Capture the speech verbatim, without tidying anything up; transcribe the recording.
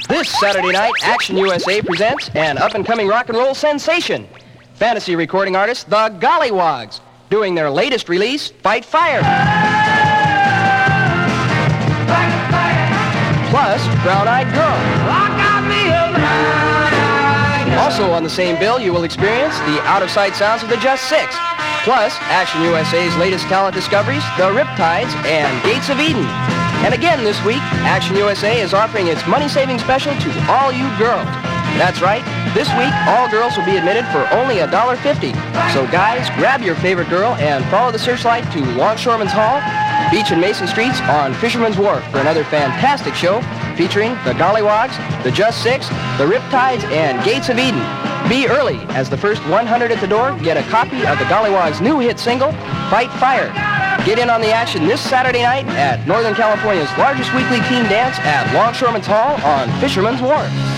This Saturday night, Action U S A presents an up-and-coming rock and roll sensation. Fantasy recording artists, the Gollywogs, doing their latest release, Fight Fire. Fight Fire. Plus, Brown Eyed Girl. Lock out the blind. Also on the same bill, you will experience the out-of-sight sounds of the Just Six. Plus, Action U S A's latest talent discoveries, the Riptides and Gates of Eden. And again this week, Action U S A is offering its money-saving special to all you girls. That's right, this week all girls will be admitted for only one dollar fifty. So guys, grab your favorite girl and follow the searchlight to Longshoremen's Hall, Beach and Mason Streets on Fisherman's Wharf for another fantastic show featuring the Gollywogs, the Just Six, the Riptides, and Gates of Eden. Be early, as the first one hundred at the door get a copy of the Gollywogs' new hit single, Fight Fire. Get in on the action this Saturday night at Northern California's largest weekly teen dance at Longshoremen's Hall on Fisherman's Wharf.